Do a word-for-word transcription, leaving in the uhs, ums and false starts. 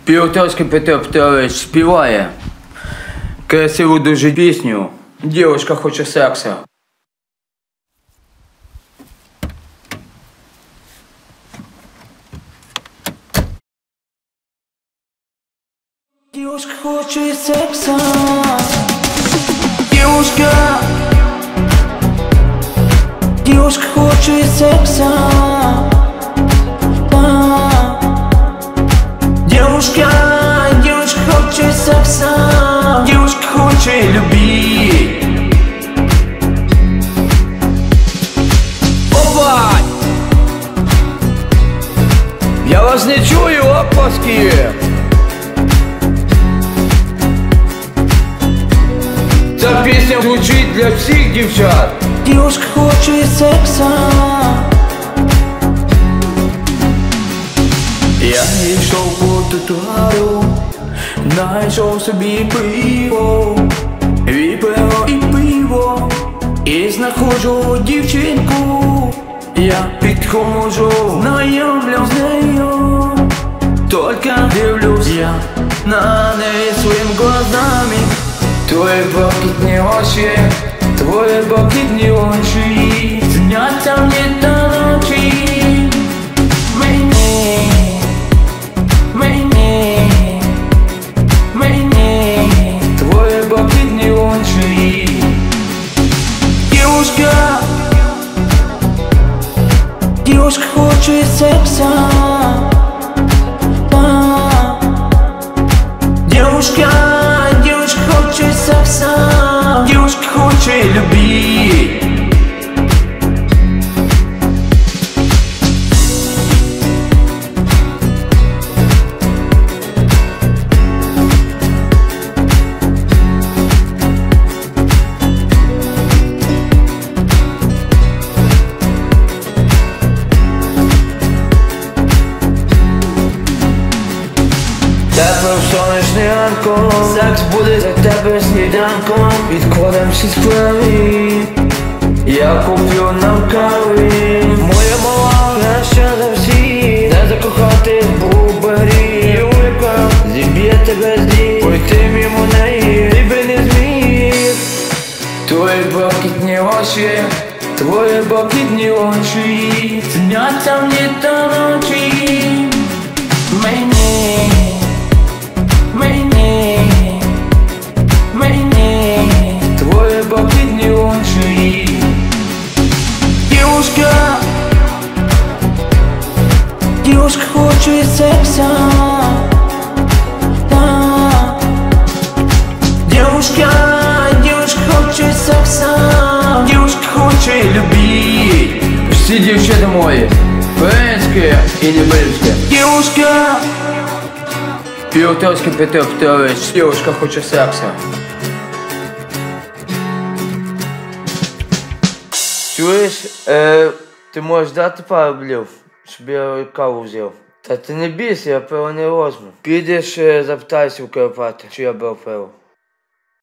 Півторський Петро Петрович співає красиву дуже пісню «Дівчинка хоче секса». Девушка хочет секса. Девушка. Девушка хочет секса. А. Девушка, девушка хочет секса. Девушка хочет любить. Опа! Я вас не чую, опаски! Ця пісня звучить для всіх дівчат. Девушка хочет секса. Я йшов по тротуару, знайшов собі пиво, випиво і пиво, і знаходжу дівчинку. Я підходжу, знайомлю з нею, тільки дивлюсь я на неї своїми глазами. Твої блакитні очі, твої блакитні очі сняться мені до ночі. Мені, мені, мені твої блакитні очі. Девушка, девушка хочет секса. А. Девушка, девушка хочет секса. Девушка хочет любить. Теплим сонячним ранком секс буде за тебе сніданком. Відкладем всі справи, я куплю нам кави. Моя мала краща за всіх, не закохати бубарі. Юлька, зіб'є тебе здій, пройти мимо неї ти би не зміг. Твої блакитні очі, твої блакитні очі сняться мені до ночі. Мені, мені, мені твої блакитні очі. Девушка, девушка хочет секса. А. Девушка, девушка хочет секса. Девушка хочет любить. Всі дівчата мої, українські і любительські. Девушка, Півторський Петро Петрович, дівчинка хоче секса. Чуєш, е, ти можеш дати пару рублів, щоб я каву взяв? Та ти не бійся, я пиво не возьму. Підеш, е, запитайся у Карпати, чи я брав пиво.